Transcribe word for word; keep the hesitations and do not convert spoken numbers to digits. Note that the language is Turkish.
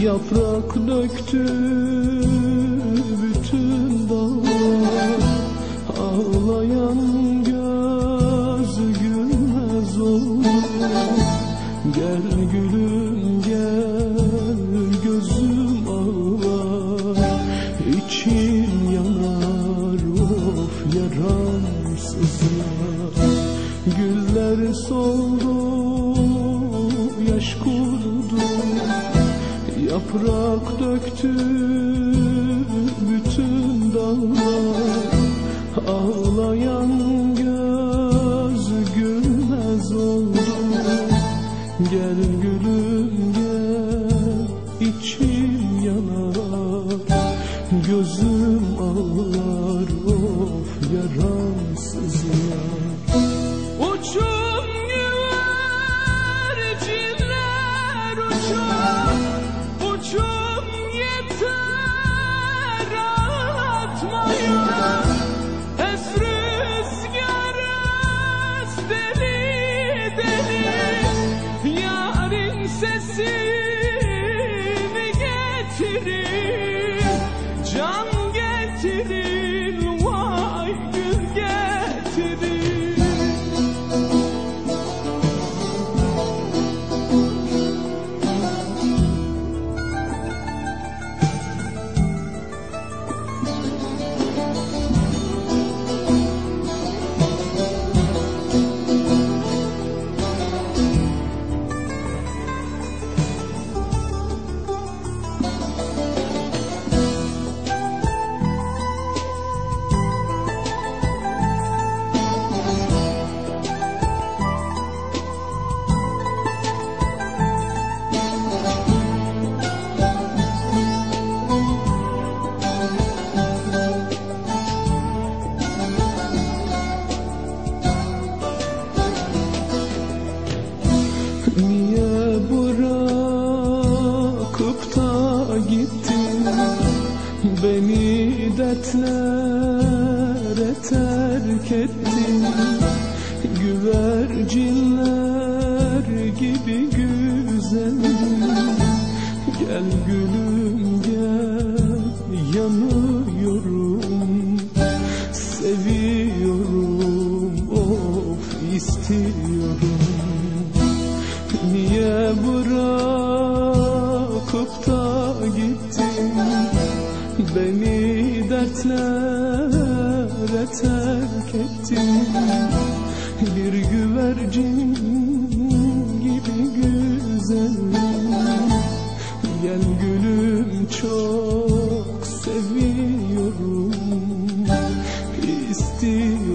Yaprak döktü bütün dağlar, ağlayan göz gülmez oldu. Gel gülüm gel, gözüm ağlar, içim yanar, of yaransızlar. Güller soldu, yaş kurudu, yaprak döktü bütün dağlar, ağlayan göz gülmez oldu. Gel gülüm gel, içim yanar, gözüm ağlar, of yaransızlar. Uçun güvercinler uçun, uçun yeter ağlatmayın. Es rüzgar es deli deli, yarın sesini getirin, can getirin, vay gül getirin. Niye bırakıp da gittin, beni dertlere terk ettin? Güvercinler gibi güzelim, gel gülüm gel, yanıyorum, seviyorum, of istiyorum. Niye bırakıp da gittin, beni dertlere terk ettin? Bir güvercin gibi güzelim, gel gülüm çok seviyorum, istiyorum.